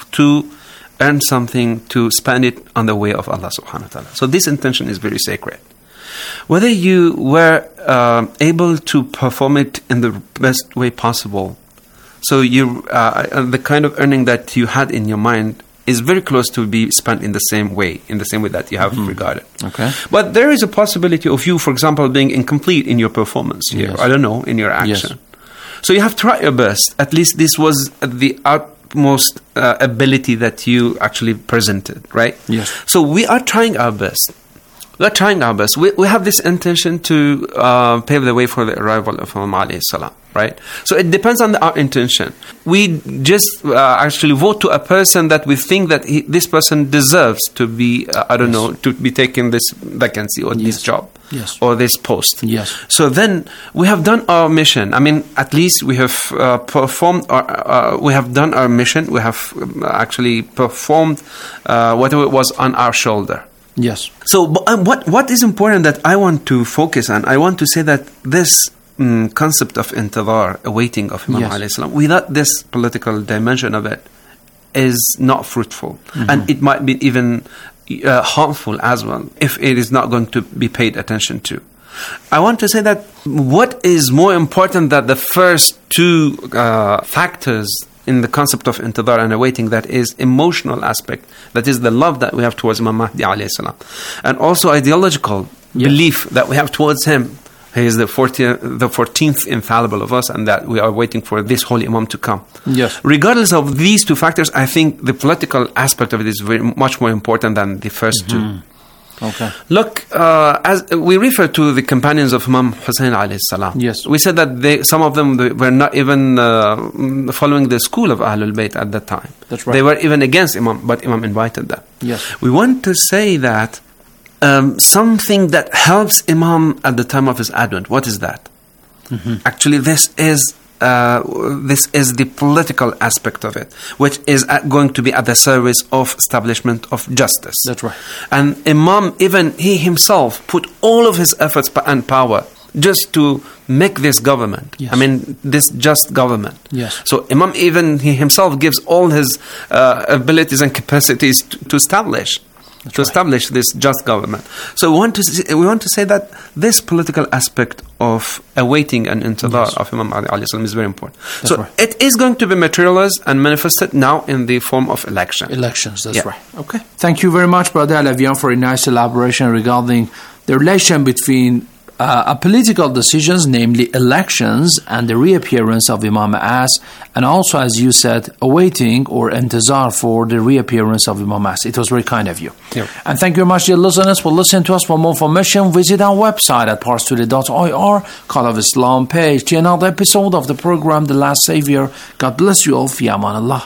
to earn something to spend it on the way of Allah subhanahu wa ta'ala. So this intention is very sacred. Whether you were uh, able to perform it in the best way possible, so you uh, the kind of earning that you had in your mind is very close to be spent in the same way, in the same way that you have mm-hmm. regarded. Okay. But there is a possibility of you, for example, being incomplete in your performance here. Yes. I don't know, in your action. Yes. So you have to try your best. At least this was the utmost uh, ability that you actually presented, right? Yes. So we are trying our best. We are trying our best. We, we have this intention to uh, pave the way for the arrival of Imam alayhi salam, right? So it depends on the, our intention. We just uh, actually vote to a person that we think that he, this person deserves to be, uh, I don't yes. know, to be taking this vacancy or yes. this job yes. or this post. Yes. So then we have done our mission. I mean, at least we have uh, performed, our, uh, we have done our mission. We have actually performed uh, whatever it was on our shoulder. Yes. So um, what what is important that I want to focus on, I want to say that this um, concept of intidhar, awaiting of Imam yes. alayhi salam, without this political dimension of it, is not fruitful. Mm-hmm. And it might be even uh, harmful as well, if it is not going to be paid attention to. I want to say that what is more important than the first two uh, factors in the concept of intidhar and awaiting, that is emotional aspect, that is the love that we have towards Imam Mahdi alayhi salam, and also ideological yes. belief that we have towards him. He is the fourteenth, the fourteenth infallible of us, and that we are waiting for this holy Imam to come. Yes. Regardless of these two factors, I think the political aspect of it is very much more important than the first mm-hmm. two. Okay. Look, uh, as we refer to the companions of Imam Hussein alayhi salam. Yes. We said that they, some of them they were not even uh, following the school of Ahlul Bayt at that time. That's right. They were even against Imam, but Imam invited them. Yes. We want to say that um, something that helps Imam at the time of his advent. What is that? Mm-hmm. Actually, this is Uh, this is the political aspect of it, which is at, going to be at the service of establishment of justice. That's right. And Imam, even he himself, put all of his efforts and power just to make this government. Yes. I mean, this just government. Yes. So Imam, even he himself, gives all his uh, abilities and capacities to, to establish. That's to right. establish this just government. So we want to say, we want to say that this political aspect of awaiting an intidhar yes. of Imam Ali alayhi salam is very important. That's so right. it is going to be materialized and manifested now in the form of election. Elections, that's yeah. right. Okay. Thank you very much, Brother Alavian, for a nice elaboration regarding the relation between Uh, a political decisions, namely elections, and the reappearance of Imam As, and also, as you said, awaiting or intizar for the reappearance of Imam As. It was very kind of you. Yeah. And thank you very much, dear listeners, for listening to us. For more information, visit our website at parstoday dot I R, Call of Islam page, to another episode of the program, The Last Savior. God bless you all. Fi aman Allah.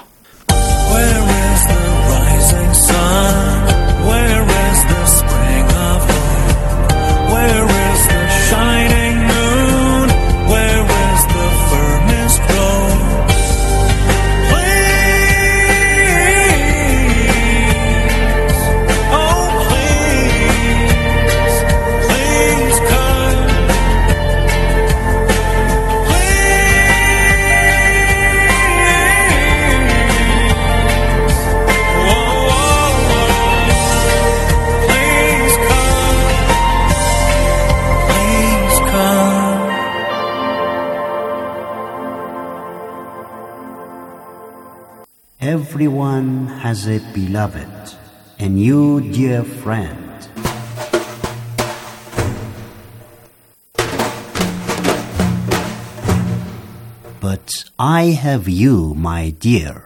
Where is the rising sun? Where is the spring of hope? Where is the shining moon? Where is the firmest rose? Please, oh please, please come. Everyone has a beloved, and you, dear friend, but I have you, my dear.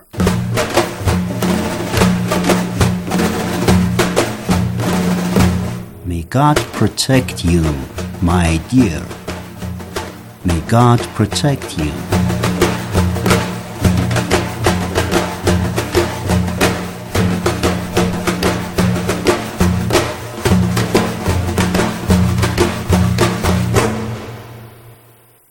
May God protect you, my dear. May God protect you.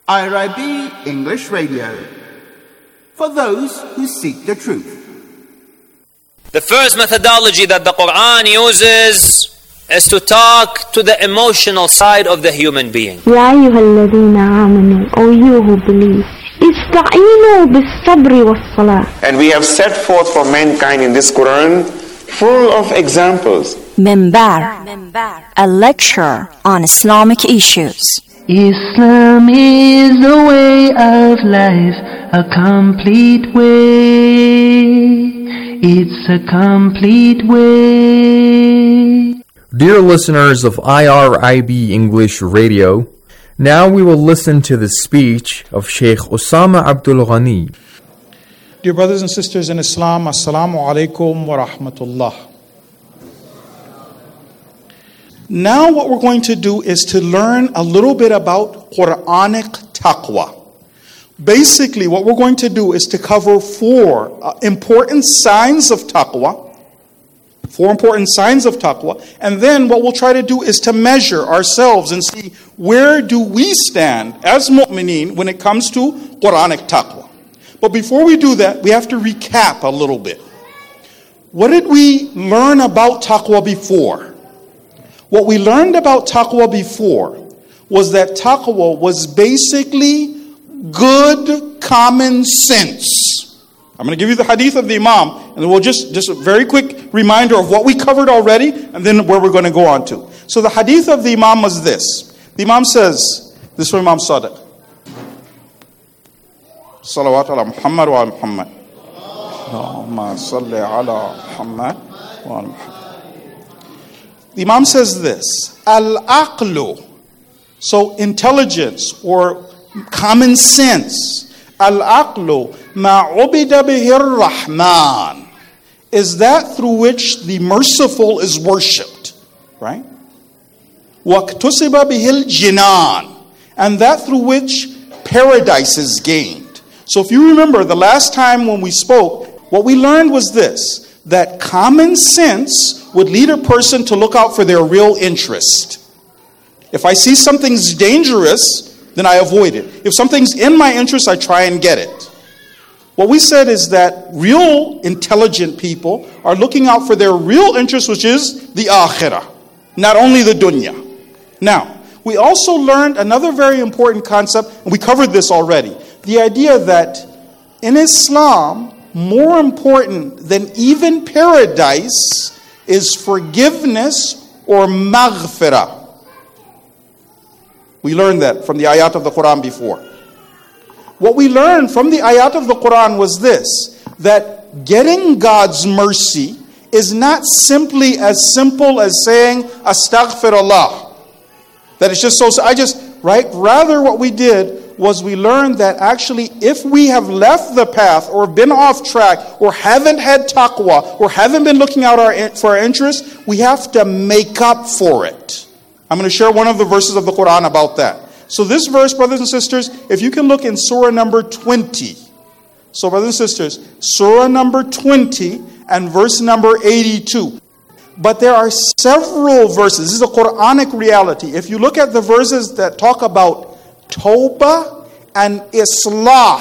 I R I B English Radio, for those who seek the truth. The first methodology that the Quran uses is to talk to the emotional side of the human being. يا أيها الذين آمنوا, O you who believe, استعينوا بالصبر والصلاة. And we have set forth for mankind in this Quran full of examples. Minbar, a lecture on Islamic issues. Islam is a way of life, a complete way. It's a complete way. Dear listeners of I R I B English Radio, now we will listen to the speech of Sheikh Osama Abdul Ghani. Dear brothers and sisters in Islam, Assalamu alaikum wa rahmatullah. Now what we're going to do is to learn a little bit about Quranic taqwa. Basically, what we're going to do is to cover four uh, important signs of taqwa. Four important signs of taqwa. And then what we'll try to do is to measure ourselves and see where do we stand as mu'mineen when it comes to Quranic taqwa. But before we do that, we have to recap a little bit. What did we learn about taqwa before? What we learned about taqwa before was that taqwa was basically good common sense. I'm going to give you the hadith of the Imam, and then we'll just, just a very quick reminder of what we covered already, and then where we're going to go on to. So the hadith of the Imam was this. The Imam says, this is from Imam Sadiq. Salawat ala Muhammad wa ala Muhammad. Allahumma salli ala Muhammad wa ala Muhammad. The Imam says this, Al-aqlu, so intelligence or common sense, Al-aqlu ma'ubida bihir rahman, is that through which the merciful is worshipped, right? Waqtusiba bihil jinan, and that through which paradise is gained. So if you remember the last time when we spoke, what we learned was this, that common sense would lead a person to look out for their real interest. If I see something's dangerous, then I avoid it. If something's in my interest, I try and get it. What we said is that real intelligent people are looking out for their real interest, which is the akhirah, not only the dunya. Now, we also learned another very important concept, and we covered this already. The idea that in Islam, more important than even paradise is forgiveness or maghfirah. We learned that from the ayat of the Quran before. What we learned from the ayat of the Quran was this, that getting God's mercy is not simply as simple as saying astaghfirullah. That it's just so, I just, right? Rather what we did was we learned that actually if we have left the path or been off track or haven't had taqwa or haven't been looking out our, for our interests, we have to make up for it. I'm going to share one of the verses of the Quran about that. So this verse, brothers and sisters, if you can look in surah number twenty. So brothers and sisters, surah number twenty and verse number eighty-two. But there are several verses. This is a Quranic reality. If you look at the verses that talk about Tawbah and Islah,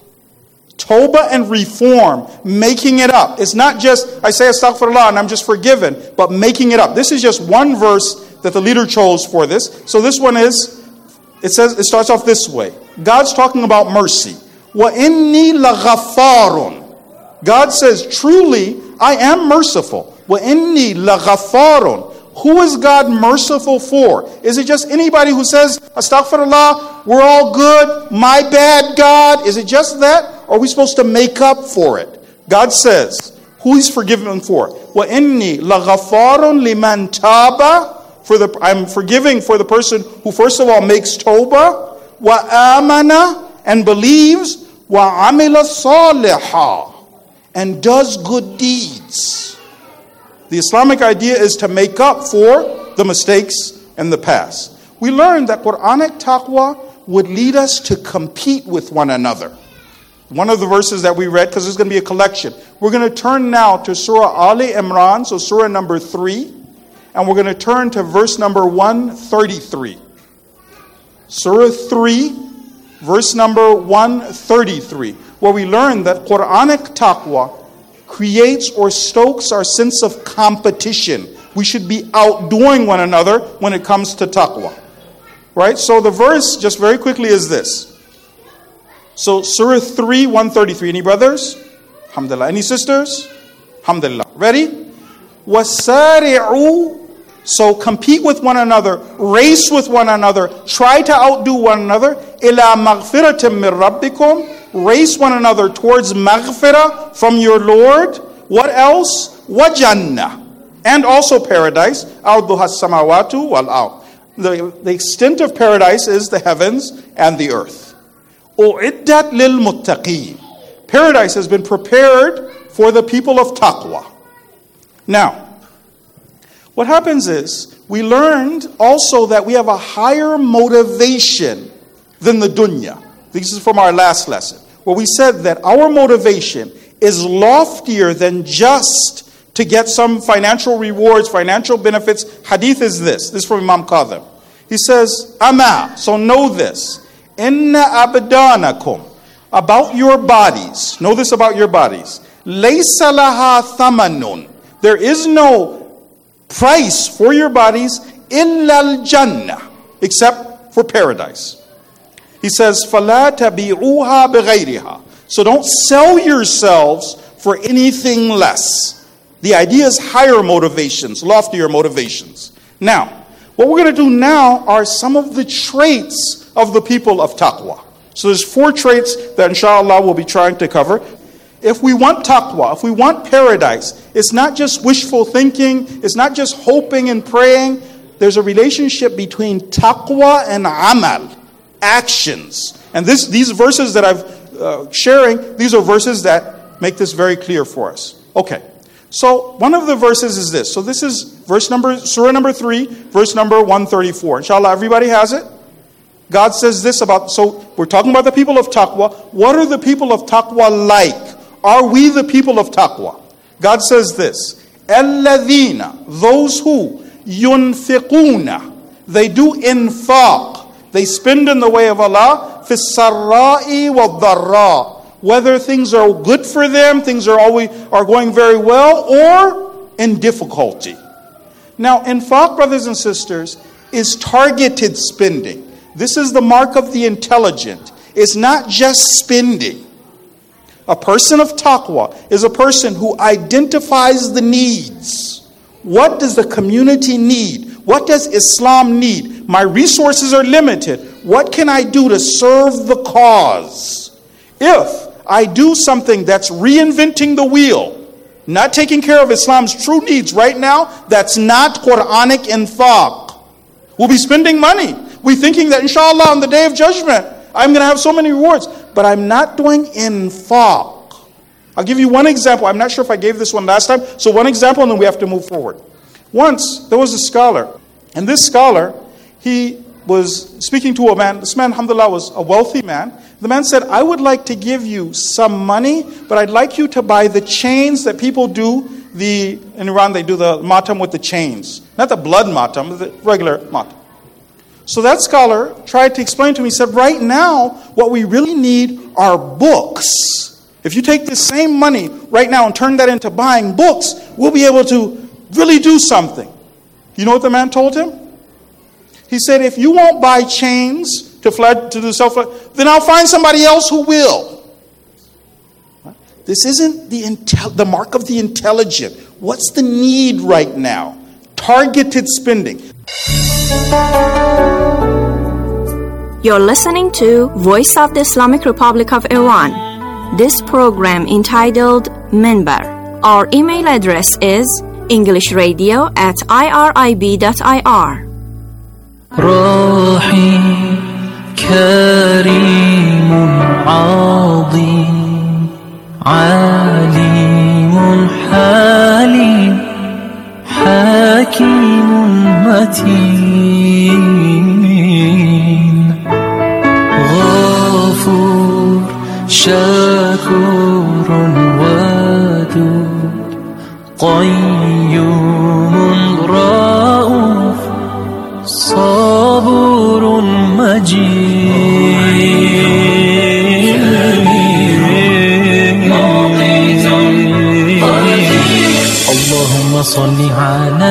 Tawbah and reform, making it up. It's not just, I say astaghfirullah and I'm just forgiven, but making it up. This is just one verse that the leader chose for this. So this one is, it says, it starts off this way. God's talking about mercy. Wa inni laghafarun. God says, truly, I am merciful. Wa inni laghafarun. Who is God merciful for? Is it just anybody who says, astaghfirullah, we're all good, my bad, God? Is it just that? Or are we supposed to make up for it? God says, who He's forgiven for? Wa inni laghafarun liman taba. For the, I'm forgiving for the person who first of all makes tawbah, wa amana, and believes, wa amila salihah, and does good deeds. The Islamic idea is to make up for the mistakes in the past. We learned that Quranic taqwa would lead us to compete with one another. One of the verses that we read, because there's going to be a collection. We're going to turn now to Surah Ali Imran, so Surah number three. And we're going to turn to verse number one thirty-three. Surah three, verse number one thirty-three, where we learn that Quranic taqwa creates or stokes our sense of competition. We should be outdoing one another when it comes to taqwa. Right? So the verse, just very quickly, is this. So Surah three, one thirty-three. Any brothers? Alhamdulillah. Any sisters? Alhamdulillah. Ready? وَسَارِعُوا. So compete with one another, race with one another, try to outdo one another. إِلَى مَغْفِرَةٍ مِّن رَبِّكُمْ. Race one another towards maghfirah from your Lord. What else? وَجَنَّةٍ. And also paradise. أَرْضُهَا السَّمَاوَاتُ وَالْأَرْضُ. The, the extent of paradise is the heavens and the earth. أُعِدَّتْ لِلْمُتَّقِينَ. Paradise has been prepared for the people of taqwa. Now, what happens is, we learned also that we have a higher motivation than the dunya. This is from our last lesson, where we said that our motivation is loftier than just to get some financial rewards, financial benefits. Hadith is this. This is from Imam Qadhim. He says, Ama, so know this. Inna abdanakum. About your bodies. Know this about your bodies. Laysa laha thamanun. There is no price for your bodies illa al-jannah, except for paradise. He says, فَلَا تَبِعُوهَا بِغَيْرِهَا. So don't sell yourselves for anything less. The idea is higher motivations, loftier motivations. Now, what we're going to do now are some of the traits of the people of taqwa. So there's four traits that inshallah we'll be trying to cover. If we want taqwa, if we want paradise, it's not just wishful thinking, it's not just hoping and praying. There's a relationship between taqwa and amal, actions. And this, these verses that I'm uh, sharing, these are verses that make this very clear for us. Okay, so one of the verses is this. So this is verse number, surah number three, verse number one thirty-four. Inshallah, everybody has it? God says this about, so we're talking about the people of taqwa. What are the people of taqwa like? Are we the people of taqwa? God says this, الَّذِينَ, those who, يُنْفِقُونَ, they do infaq, they spend in the way of Allah, فِي السَّرَّاءِ وَالضَّرَّاءِ, whether things are good for them, things are always are going very well, or in difficulty. Now, infaq, brothers and sisters, is targeted spending. This is the mark of the intelligent. It's not just spending. A person of taqwa is a person who identifies the needs. What does the community need? What does Islam need? My resources are limited. What can I do to serve the cause? If I do something that's reinventing the wheel, not taking care of Islam's true needs right now, that's not Quranic infaq. We'll be spending money. We're thinking that inshallah on the day of judgment, I'm going to have so many rewards. But I'm not doing infaq. I'll give you one example. I'm not sure if I gave this one last time. So one example and then we have to move forward. Once, there was a scholar. And this scholar, he was speaking to a man. This man, alhamdulillah, was a wealthy man. The man said, I would like to give you some money, but I'd like you to buy the chains that people do. The in Iran, they do the matam with the chains. Not the blood matam, the regular matam. So that scholar tried to explain to me, he said, right now, what we really need are books. If you take this same money right now and turn that into buying books, we'll be able to really do something. You know what the man told him? He said, if you won't buy chains to flood, to do self, then I'll find somebody else who will. This isn't the intel- the mark of the intelligent. What's the need right now? Targeted spending. You're listening to Voice of the Islamic Republic of Iran. This program entitled Minbar. Our email address is englishradio at irib dot ir. راحي كريم عظيم عليم حليم حكيم متين